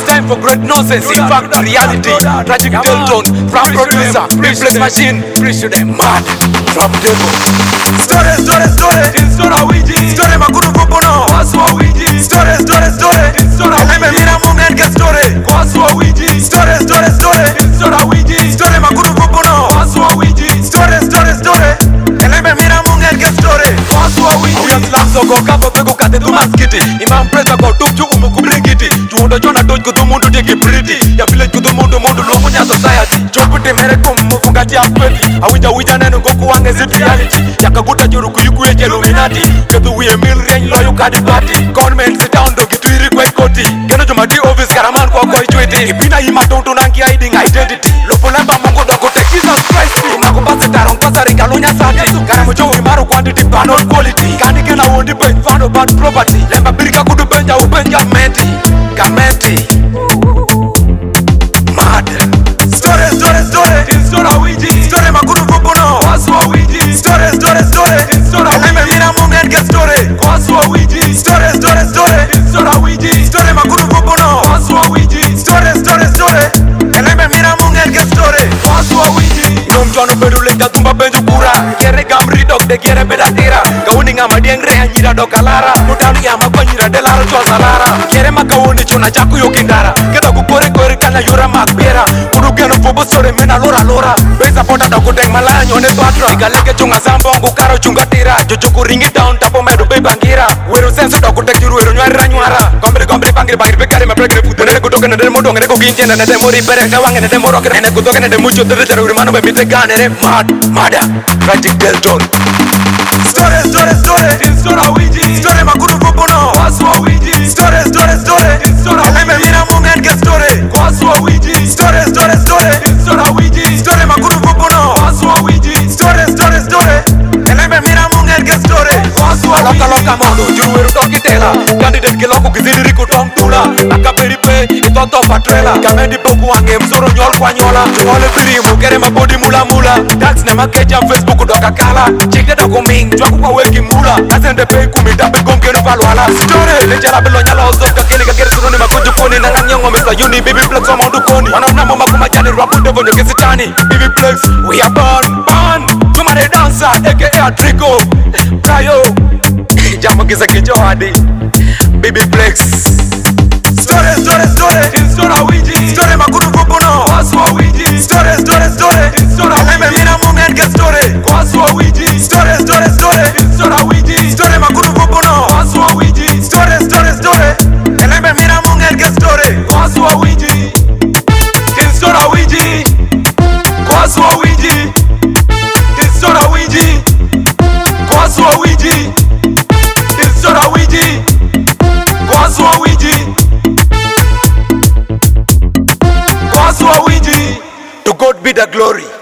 time for great nonsense. In fact, reality. Tragic Delton, from producer, Reflex Machine, preach to them mad from devil. Story, Instora wiji, story makuru kubono. Kwaswa wiji, Story, Instora eme mina mungen ke story. Kwaswa wiji, Story, Instora wiji, story makuru kubono. Kwaswa wiji, Story, eme mina mungen ke story. Kwaswa wiji. Uya slapso go kavo pego kate tu maskiti. Imam presa go tukchu umukubrigiti. Chuondo chona doj kutumundu tiki pretty. Ya village kutumundu mundu luomunya society. Choputi mere kumufunga tia kweti. Awija nenu goku wange zit reality. Yakaguta juru kuyuku eje Illuminati. Ketu wiye mil range loyo kadi party. Conman sit down do kitwiri kwa ikoti. Keno jumadi office karaman kwa kwa ichweti. Ipina ima tonto nangi hiding identity. Lopolemba mungu doko te Jesus Christ. Makupase tarong kasari kalunya sati. Karamujo imaru quantity panel quality. Kani kena wondi boy found about property. Lemba birika kudu benja ubenja menti. Kamenti. Mad. Story, Instora wiji. story makuru kubono. Kwaswa wiji. Story, Instora eme wiji. mina mungen ke story. Kwaswa wiji. Story, Instora wiji. story makuru kubono. Kwaswa wiji. Story, eme mina mungen ke story. Kwaswa wiji. Nom jono bedule jatumba benju kura. Kere gamri dok de kere bedatira. Kawuni ngama diengre anyira dokalara. Mutani ama panyira de laro chosalara. Kere makawuni chuna chaku yokindara. Keda kukore kana yora makbera. Kudu keno fobo sore mena lora. Besa pota doko deng malaya nyone twatra. Galeke chunga sambongu karo chunga tira. Jojoku ringi down tapo medu bebangira. Wero sense doko tek juru wero nyuara. Gombre pangiri bekare me prekre futu. Nene kutoke nene modo nene kukinche nene mori pere kawange nene moroke. Nene kutoke nene mucho tere tere urimano be mite gane ne mada. Tragic Delton. Story, Instora wiji. story makuru kubono. Kwaswa wiji. Story, Instora eme wiji. mina mungen ke story. Kwaswa wiji. Story, Instora wiji. story makuru kubono. Kwaswa wiji. Story, eme mina mungen ke story. Kwaswa loka mondo juruweru tokitela. Candidate kiloko kizidiri kutong tula. Akaberi pe itoto patrela. Kamendi poku wange msoro nyol kwa nyola. Chole pirimu kere mabodi mula. Tax ne makeja Facebook doka kala. Chikde doko ming chwaku kwa weki mula. Asende pei kumita pe gomkenu palwala. Story lejala bilo nyala ozoka kene kakere suruni makuju koni. Nanganyongo mesa uni baby flex omondu koni. Wanamnamo makumachani rwapu devo nyokesitani. Baby flex we are born. Tumare dancer aka Trico Prayo Jamo kisa kichowadi Baby Flex. Story, Instora wiji. story makuru kubono. Kwaswa wiji. Story, Instora eme wiji. mina mungen ke story. Kwaswa wiji. Story, Instora wiji. story makuru kubono. Kwaswa wiji. Story, eme mina mungen ke story. Kwaswa wiji. Instora wiji. Kwaswa wiji. Instora wiji. Kwaswa wiji. Instora wiji. Kwaswa wiji. To God be the glory.